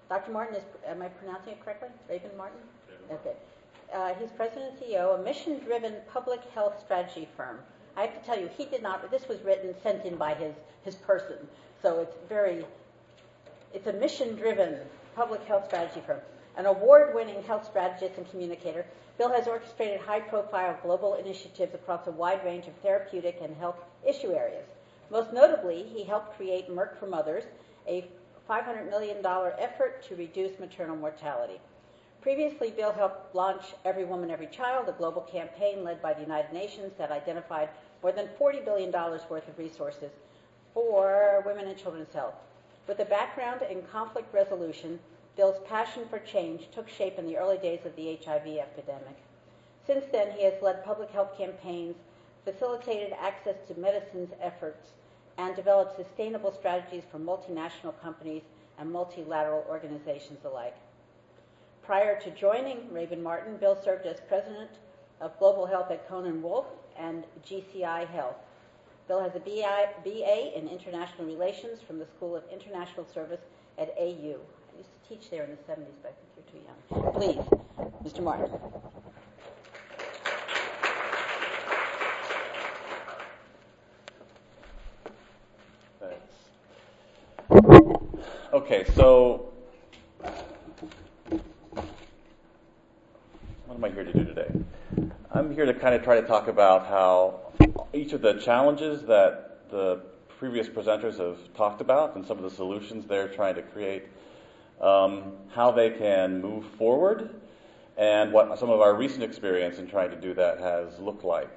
Dr. Martin, am I pronouncing it correctly? Raven Martin? Okay. He's president and CEO, a mission-driven public health strategy firm. I have to tell you, he did not, this was sent in by his person. So it's a mission-driven public health strategy firm. An award-winning health strategist and communicator, Bill has orchestrated high-profile global initiatives across a wide range of therapeutic and health issue areas. Most notably, he helped create Merck for Mothers, a $500 million effort to reduce maternal mortality. Previously, Bill helped launch Every Woman, Every Child, a global campaign led by the United Nations that identified more than $40 billion worth of resources for women and children's health. With a background in conflict resolution, Bill's passion for change took shape in the early days of the HIV epidemic. Since then, he has led public health campaigns, facilitated access to medicines efforts, and developed sustainable strategies for multinational companies and multilateral organizations alike. Prior to joining Raven Martin, Bill served as president of global health at Conan Wolf and GCI Health. Bill has a BA in international relations from the School of International Service at AU. I used to teach there in the 70s, but I think you're too young. Please, Mr. Martin. Thanks. Okay, so what am I here to do today? I'm here to kind of try to talk about how each of the challenges that the previous presenters have talked about and some of the solutions they're trying to create, how they can move forward, and what some of our recent experience in trying to do that has looked like.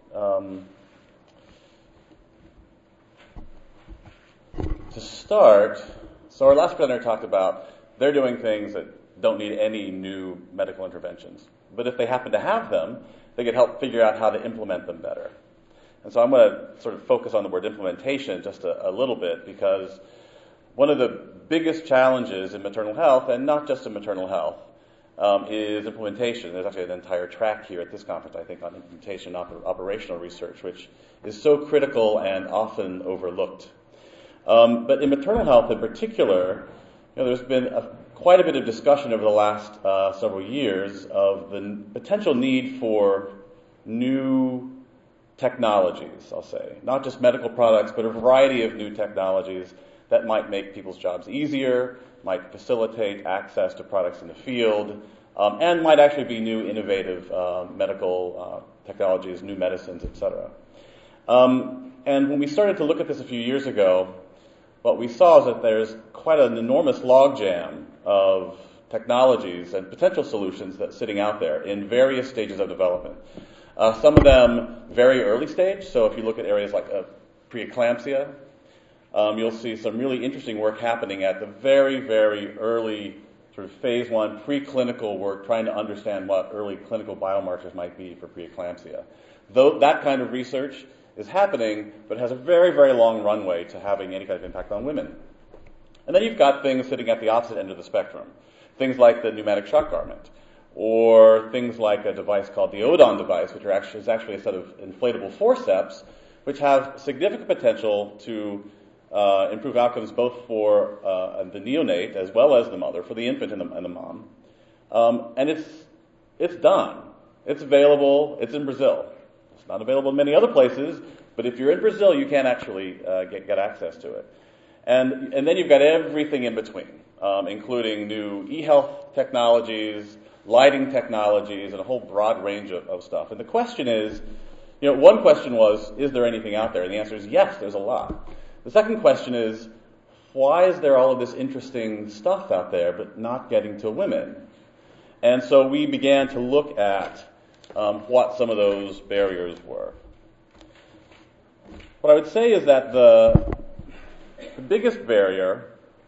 To start, so our last presenter talked about they're doing things that don't need any new medical interventions. But if they happen to have them, they could help figure out how to implement them better. And so I'm going to sort of focus on the word implementation just a little bit, because one of the biggest challenges in maternal health, and not just in maternal health, is implementation. There's actually an entire track here at this conference, I think, on implementation and operational research, which is so critical and often overlooked. But in maternal health in particular, there's been quite a bit of discussion over the last several years of the potential need for new technologies, I'll say. Not just medical products, but a variety of new technologies that might make people's jobs easier, might facilitate access to products in the field, and might actually be new innovative medical technologies, new medicines, etc. And when we started to look at this a few years ago, what we saw is that there's quite an enormous logjam of technologies and potential solutions that's sitting out there in various stages of development. Some of them very early stage, so if you look at areas like preeclampsia, you'll see some really interesting work happening at the very, very early sort of phase 1 preclinical work, trying to understand what early clinical biomarkers might be for preeclampsia. Though that kind of research is happening, but has a very, very long runway to having any kind of impact on women. And then you've got things sitting at the opposite end of the spectrum. Things like the pneumatic shock garment, or things like a device called the Odon device, which is actually a set of inflatable forceps, which have significant potential to improve outcomes both for the neonate as well as the mother, for the infant and the mom. And it's done. It's available. It's in Brazil. It's not available in many other places, but if you're in Brazil, you can actually get access to it. And then you've got everything in between, including new e-health technologies, lighting technologies, and a whole broad range of stuff. And the question is, one question was, is there anything out there? And the answer is yes, there's a lot. The second question is, why is there all of this interesting stuff out there but not getting to women? And so we began to look at what some of those barriers were. What I would say is that the biggest barrier,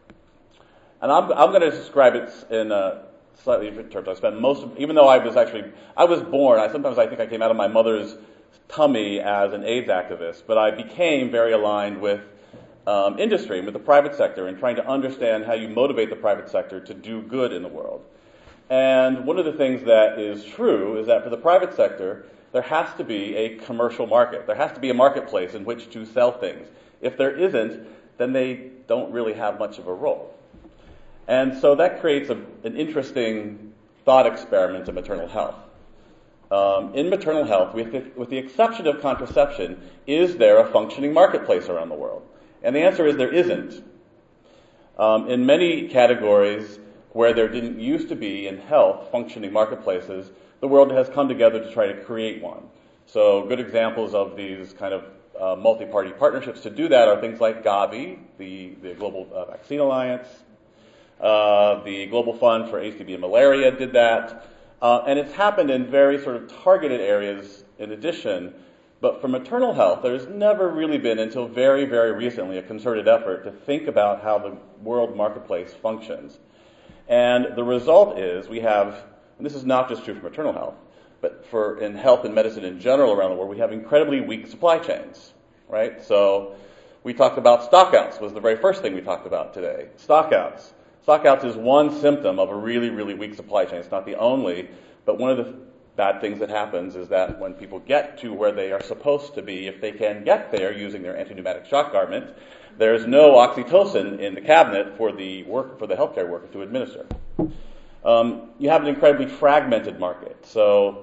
and I'm going to describe it in a slightly different terms. I spent even though I was born, sometimes I think I came out of my mother's tummy as an AIDS activist, but I became very aligned with industry, with the private sector, and trying to understand how you motivate the private sector to do good in the world. And one of the things that is true is that for the private sector, there has to be a commercial market. There has to be a marketplace in which to sell things. If there isn't, then they don't really have much of a role. And so that creates an interesting thought experiment in maternal health. In maternal health, with the exception of contraception, is there a functioning marketplace around the world? And the answer is there isn't. In many categories where there didn't used to be in health functioning marketplaces, the world has come together to try to create one. So good examples of these kind of multi-party partnerships to do that are things like Gavi, the Global Vaccine Alliance, the Global Fund for HCV and Malaria did that. And it's happened in very sort of targeted areas in addition. But for maternal health, there's never really been, until very, very recently, a concerted effort to think about how the world marketplace functions. And the result is we have, and this is not just true for maternal health, but in health and medicine in general around the world, we have incredibly weak supply chains, right? So we talked about stockouts, was the very first thing we talked about today. Stockouts. Stockouts is one symptom of a really, really weak supply chain. It's not the only, but one of the bad things that happens is that when people get to where they are supposed to be, if they can get there using their anti-pneumatic shock garment, there's no oxytocin in the cabinet for the healthcare worker to administer. You have an incredibly fragmented market. So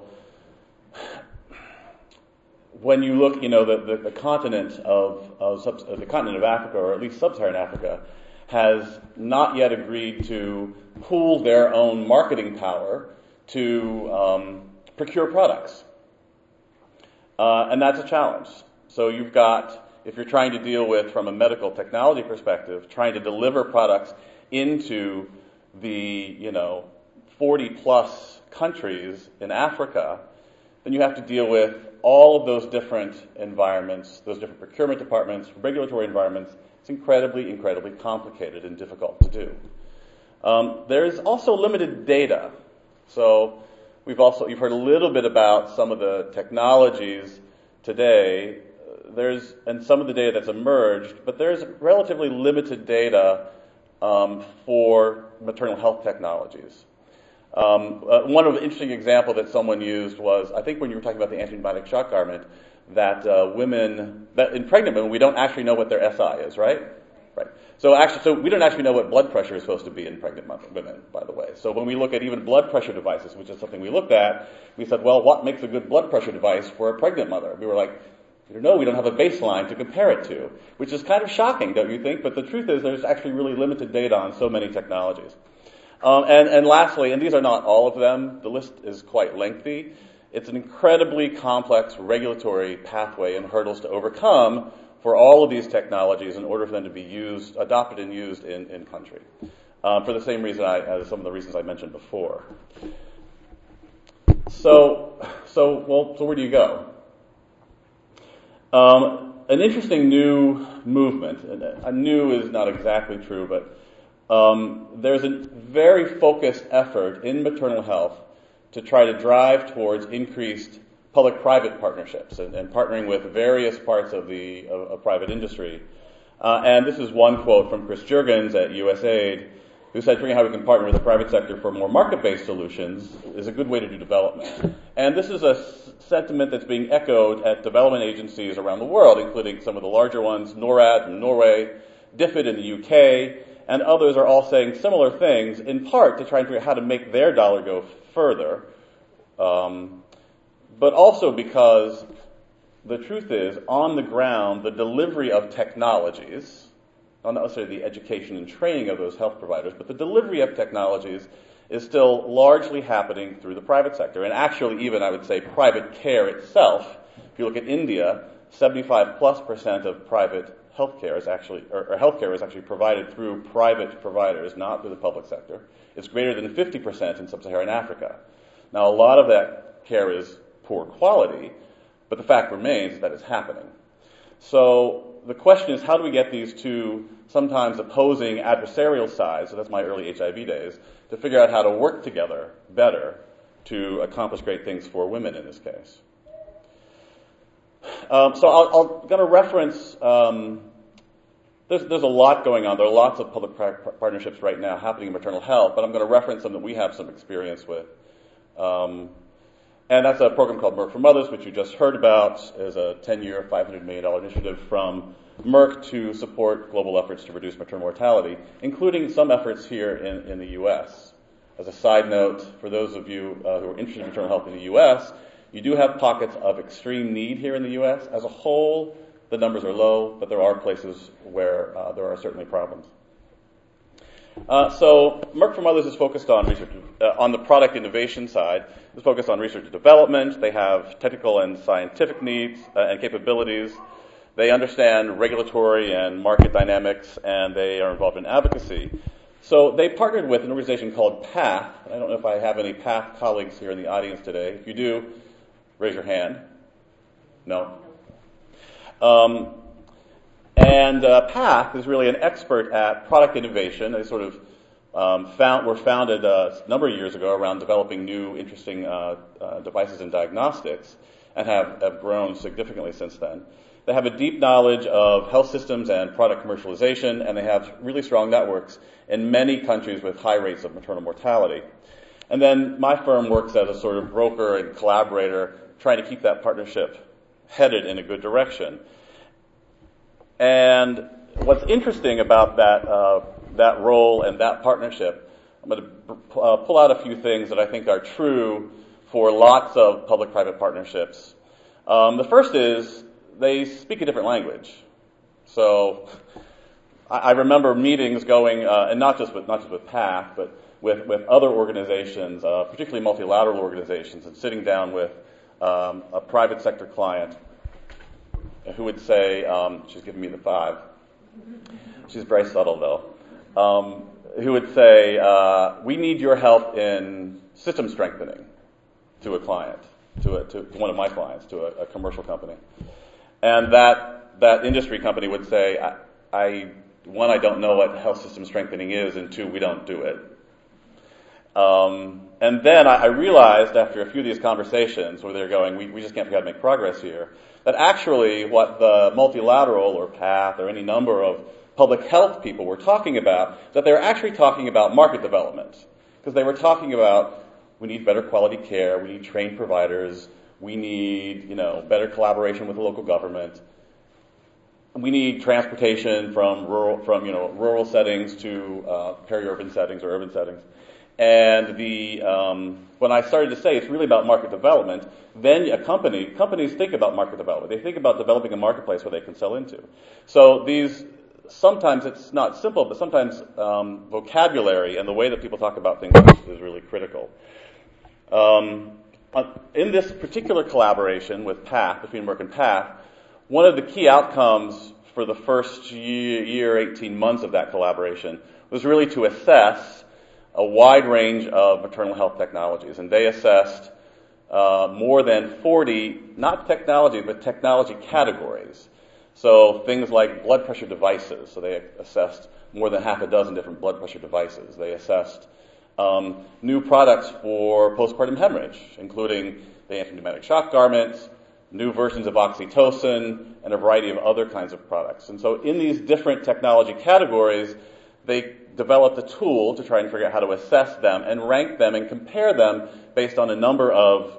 when you look, the continent the continent of Africa, or at least sub-Saharan Africa, has not yet agreed to pool their own marketing power to procure products. And that's a challenge. So you've got, if you're trying to deal with, from a medical technology perspective, trying to deliver products into the, 40-plus countries in Africa, then you have to deal with all of those different environments, those different procurement departments, regulatory environments. It's incredibly, incredibly complicated and difficult to do. There's also limited data. So you've heard a little bit about some of the technologies today. And some of the data that's emerged, but there's relatively limited data for maternal health technologies. One of the interesting example that someone used was, I think when you were talking about the anti-pneumatic shock garment, that in pregnant women, we don't actually know what their SI is, right? Right. So we don't actually know what blood pressure is supposed to be in pregnant women, by the way. So when we look at even blood pressure devices, which is something we looked at, we said, well, what makes a good blood pressure device for a pregnant mother? We were like, we don't have a baseline to compare it to, which is kind of shocking, don't you think? But the truth is there's actually really limited data on so many technologies. And lastly, and these are not all of them, the list is quite lengthy, it's an incredibly complex regulatory pathway and hurdles to overcome for all of these technologies in order for them to be adopted and used in country. For the same reason as some of the reasons I mentioned before. So where do you go? An interesting new movement, and new is not exactly true, but there's a very focused effort in maternal health to try to drive towards increased public-private partnerships and partnering with various parts of private industry. And this is one quote from Chris Jurgens at USAID, who said, figuring out how we can partner with the private sector for more market-based solutions is a good way to do development. And this is a sentiment that's being echoed at development agencies around the world, including some of the larger ones, NORAD in Norway, DFID in the UK, and others are all saying similar things, in part to try and figure out how to make their dollar go further, but also because the truth is, on the ground, the delivery of technologies, not necessarily the education and training of those health providers, but the delivery of technologies is still largely happening through the private sector. And actually, even I would say private care itself, if you look at India, 75+% of private healthcare is actually, or healthcare is actually provided through private providers, not through the public sector. It's greater than 50% in sub-Saharan Africa. Now, a lot of that care is poor quality, but the fact remains that it's happening. So the question is, how do we get these two sometimes opposing adversarial sides, so that's my early HIV days, to figure out how to work together better to accomplish great things for women in this case? So I'm going to reference, there's a lot going on. There are lots of public partnerships right now happening in maternal health, but I'm going to reference some that we have some experience with. And that's a program called Merck for Mothers, which you just heard about, is a 10-year, $500 million initiative from Merck to support global efforts to reduce maternal mortality, including some efforts here in the U.S. As a side note, for those of you who are interested in maternal health in the U.S., you do have pockets of extreme need here in the U.S. As a whole, the numbers are low, but there are places where there are certainly problems. So Merck for Mothers is focused on research, on the product innovation side, is focused on research and development. They have technical and scientific needs and capabilities. They understand regulatory and market dynamics, and they are involved in advocacy. So they partnered with an organization called PATH. I don't know if I have any PATH colleagues here in the audience today. If you do, raise your hand. No? PATH is really an expert at product innovation. They sort of were founded a number of years ago around developing new, interesting devices and diagnostics, and have grown significantly since then. They have a deep knowledge of health systems and product commercialization, and they have really strong networks in many countries with high rates of maternal mortality. And then my firm works as a sort of broker and collaborator, trying to keep that partnership headed in a good direction. And what's interesting about that role and that partnership, I'm going to pull out a few things that I think are true for lots of public-private partnerships. The first is they speak a different language. So I remember meetings going, and not just with PATH, but with other organizations, particularly multilateral organizations, and sitting down with a private sector client who would say, she's giving me the 5. She's very subtle though. Who would say, we need your help in system strengthening to a client, to one of my clients, to a commercial company. And that industry company would say, one, I don't know what health system strengthening is, and 2, we don't do it. And then I realized after a few of these conversations where they're going, we just can't figure out how to make progress here, that actually what the multilateral or PATH or any number of public health people were talking about, that they were actually talking about market development. Because they were talking about, we need better quality care, we need trained providers, we need, better collaboration with the local government. We need transportation from rural settings to peri-urban settings or urban settings. And when I started to say it's really about market development, then companies think about market development. They think about developing a marketplace where they can sell into. So sometimes it's not simple, but sometimes vocabulary and the way that people talk about things is really critical. In this particular collaboration with PATH, between Merck and PATH, one of the key outcomes for the first year, 18 months of that collaboration was really to assess a wide range of maternal health technologies. And they assessed more than 40, not technology, but technology categories. So things like blood pressure devices. So they assessed more than half a dozen different blood pressure devices. They assessed new products for postpartum hemorrhage, including the antipneumatic shock garments, new versions of oxytocin, and a variety of other kinds of products. And so in these different technology categories, they developed a tool to try and figure out how to assess them and rank them and compare them based on a number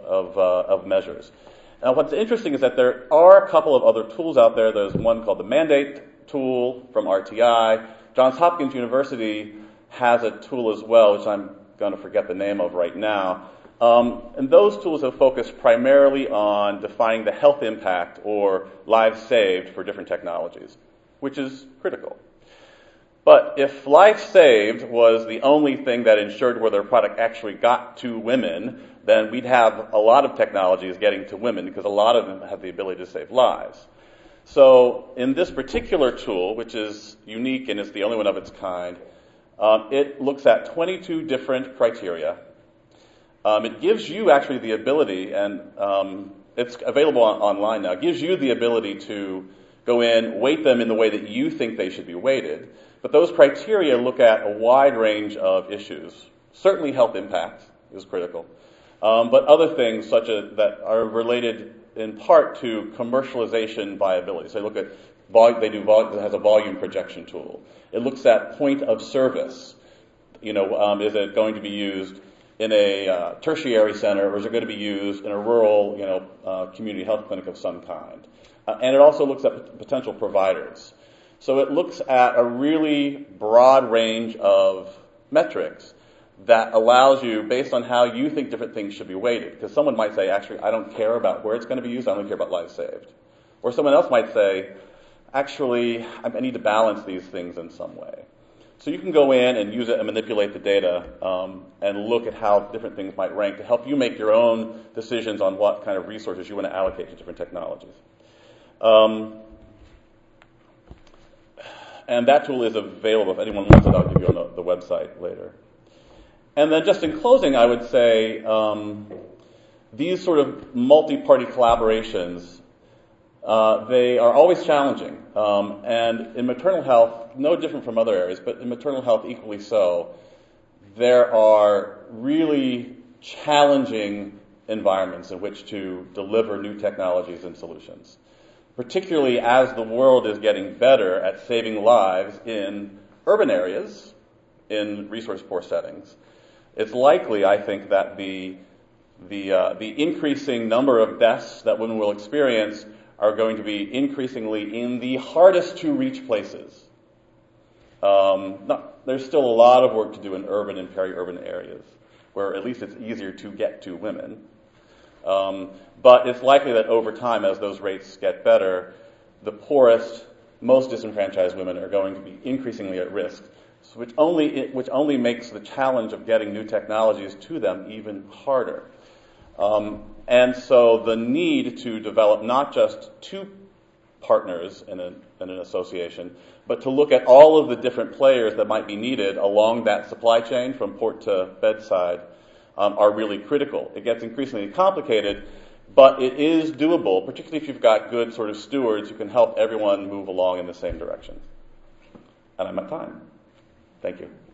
of measures. Now, what's interesting is that there are a couple of other tools out there. There's one called the Mandate tool from RTI. Johns Hopkins University has a tool as well, which I'm going to forget the name of right now. And those tools have focused primarily on defining the health impact or lives saved for different technologies, which is critical. But if life saved was the only thing that ensured whether a product actually got to women, then we'd have a lot of technologies getting to women because a lot of them have the ability to save lives. So in this particular tool, which is unique and is the only one of its kind, it looks at 22 different criteria. It gives you actually the ability, and it's available online now, it gives you the ability to go in, weight them in the way that you think they should be weighted. But those criteria look at a wide range of issues. Certainly health impact is critical. But other things such as that are related in part to commercialization viability. So they look at it has a volume projection tool. It looks at point of service. Is it going to be used in a tertiary center, or is it going to be used in a rural, community health clinic of some kind? And it also looks at potential providers. So it looks at a really broad range of metrics that allows you, based on how you think different things should be weighted. Because someone might say, actually, I don't care about where it's going to be used, I only care about lives saved. Or someone else might say, actually, I need to balance these things in some way. So you can go in and use it and manipulate the data and look at how different things might rank to help you make your own decisions on what kind of resources you want to allocate to different technologies. And that tool is available. If anyone wants it, I'll give you on the website later. And then just in closing, I would say these sort of multi-party collaborations, they are always challenging. And in maternal health, no different from other areas, but in maternal health equally so, there are really challenging environments in which to deliver new technologies and solutions, particularly as the world is getting better at saving lives in urban areas, in resource-poor settings. It's likely, I think, that the increasing number of deaths that women will experience are going to be increasingly in the hardest to reach places. There's still a lot of work to do in urban and peri-urban areas, where at least it's easier to get to women. But it's likely that over time, as those rates get better, the poorest, most disenfranchised women are going to be increasingly at risk, which only makes the challenge of getting new technologies to them even harder. And so the need to develop not just two partners in an association, but to look at all of the different players that might be needed along that supply chain from port to bedside are really critical. It gets increasingly complicated, but it is doable, particularly if you've got good sort of stewards who can help everyone move along in the same direction. And I'm at time. Thank you.